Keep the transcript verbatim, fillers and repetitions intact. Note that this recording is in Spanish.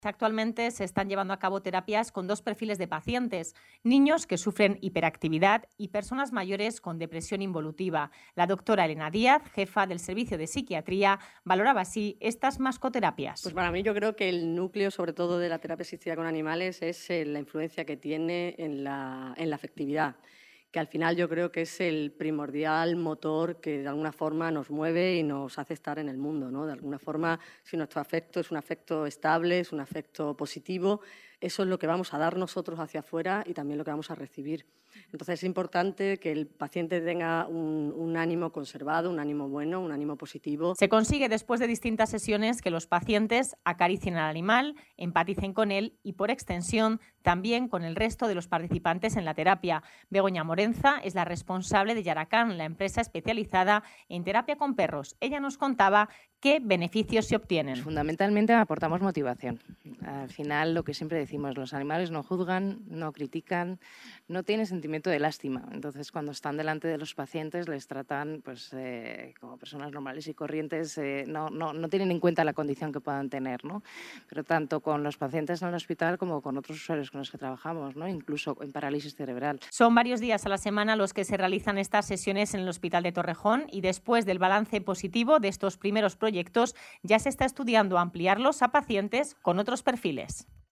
Actualmente se están llevando a cabo terapias con dos perfiles de pacientes: niños que sufren hiperactividad y personas mayores con depresión involutiva. La doctora Elena Díaz, jefa del Servicio de Psiquiatría, valoraba así estas mascoterapias. Pues para mí yo creo que el núcleo, sobre todo de la terapia asistida con animales, es eh, la influencia que tiene en la, en la afectividad, que al final yo creo que es el primordial motor que de alguna forma nos mueve y nos hace estar en el mundo, ¿no? De alguna forma, si nuestro afecto es un afecto estable, es un afecto positivo, eso es lo que vamos a dar nosotros hacia afuera y también lo que vamos a recibir. Entonces es importante que el paciente tenga un, un ánimo conservado, un ánimo bueno, un ánimo positivo. Se consigue después de distintas sesiones que los pacientes acaricien al animal, empaticen con él y, por extensión, también con el resto de los participantes en la terapia. Begoña Morenza es la responsable de Yaracán, la empresa especializada en terapia con perros. Ella nos contaba qué beneficios se obtienen. Fundamentalmente aportamos motivación. Al final, lo que siempre decimos, los animales no juzgan, no critican, no tienen sentimiento de lástima. Entonces, cuando están delante de los pacientes, les tratan pues, eh, como personas normales y corrientes, eh, no, no, no tienen en cuenta la condición que puedan tener, ¿no? Pero tanto con los pacientes en el hospital como con otros usuarios con los que trabajamos, ¿no? Incluso en parálisis cerebral. Son varios días a la semana los que se realizan estas sesiones en el Hospital de Torrejón y después del balance positivo de estos primeros proyectos ya se está estudiando ampliarlos a pacientes con otros perfiles.